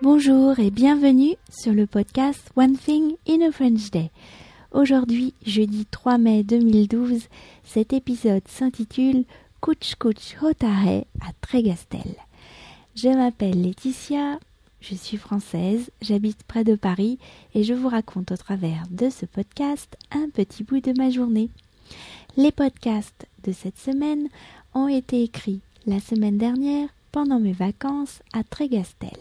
Bonjour et bienvenue sur le podcast One Thing in a French Day. Aujourd'hui, jeudi 3 mai 2012, cet épisode s'intitule Kuch Kuch Hotahe à Trégastel. Je m'appelle Laetitia, je suis française, j'habite près de Paris et je vous raconte au travers de ce podcast un petit bout de ma journée. Les podcasts de cette semaine ont été écrits la semaine dernière pendant mes vacances à Trégastel.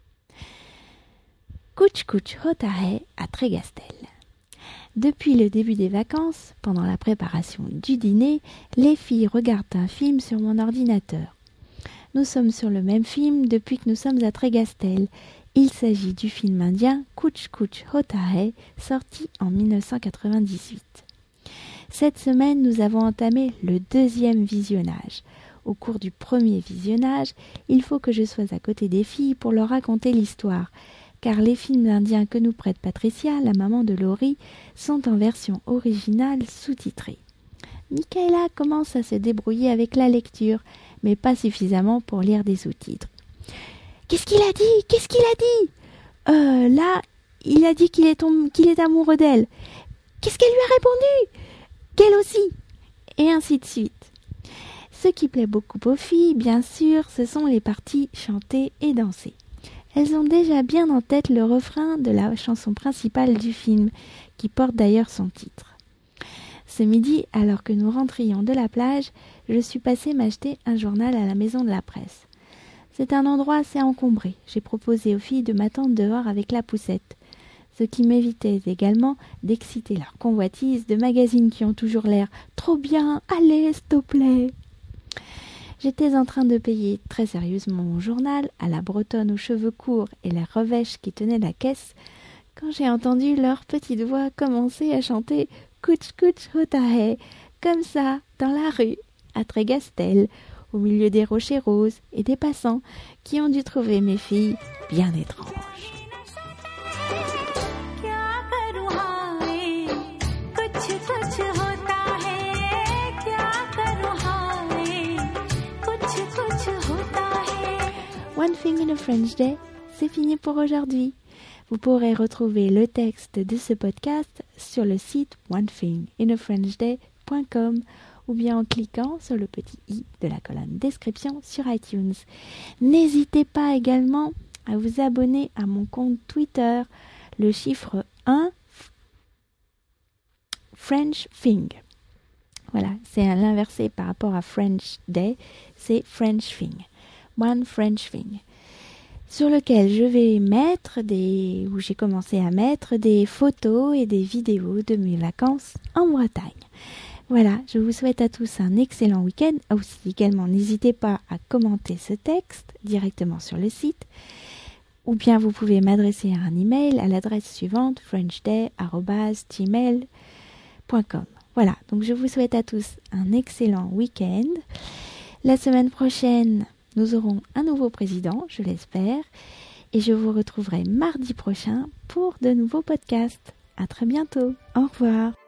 Kuch Kuch Hotahe à Trégastel. Depuis le début des vacances, pendant la préparation du dîner, les filles regardent un film sur mon ordinateur. Nous sommes sur le même film depuis que nous sommes à Trégastel. Il s'agit du film indien Kuch Kuch Hotahe, sorti en 1998. Cette semaine, nous avons entamé le deuxième visionnage. Au cours du premier visionnage, il faut que je sois à côté des filles pour leur raconter l'histoire, car les films indiens que nous prête Patricia, la maman de Laurie, sont en version originale sous-titrée. Michaela commence à se débrouiller avec la lecture, mais pas suffisamment pour lire des sous-titres. « Qu'est-ce qu'il a dit ? Qu'est-ce qu'il a dit ? Là, il a dit qu'il est amoureux d'elle. Qu'est-ce qu'elle lui a répondu ? Qu'elle aussi ?» Et ainsi de suite. Ce qui plaît beaucoup aux filles, bien sûr, ce sont les parties chantées et dansées. Elles ont déjà bien en tête le refrain de la chanson principale du film, qui porte d'ailleurs son titre. Ce midi, alors que nous rentrions de la plage, je suis passée m'acheter un journal à la maison de la presse. C'est un endroit assez encombré. J'ai proposé aux filles de m'attendre dehors avec la poussette, ce qui m'évitait également d'exciter leur convoitise de magazines qui ont toujours l'air « Trop bien, allez, s'il te plaît !» J'étais en train de payer très sérieusement mon journal à la bretonne aux cheveux courts et la revêche qui tenait la caisse quand j'ai entendu leur petite voix commencer à chanter Kuch Kuch Hotahe, comme ça, dans la rue, à Trégastel, au milieu des rochers roses et des passants qui ont dû trouver mes filles bien étranges. One Thing in a French Day, c'est fini pour aujourd'hui. Vous pourrez retrouver le texte de ce podcast sur le site onethinginafrenchday.com ou bien en cliquant sur le petit i de la colonne description sur iTunes. N'hésitez pas également à vous abonner à mon compte Twitter, le chiffre 1 French Thing. Voilà, c'est à l'inversé par rapport à French Day, c'est French Thing. One French Thing, sur lequel je vais j'ai commencé à mettre des photos et des vidéos de mes vacances en Bretagne. Voilà, je vous souhaite à tous un excellent week-end. Aussi, également, n'hésitez pas à commenter ce texte directement sur le site, ou bien vous pouvez m'adresser un email à l'adresse suivante frenchday@gmail.com. Voilà, donc je vous souhaite à tous un excellent week-end. La semaine prochaine, nous aurons un nouveau président, je l'espère, et je vous retrouverai mardi prochain pour de nouveaux podcasts. À très bientôt. Au revoir.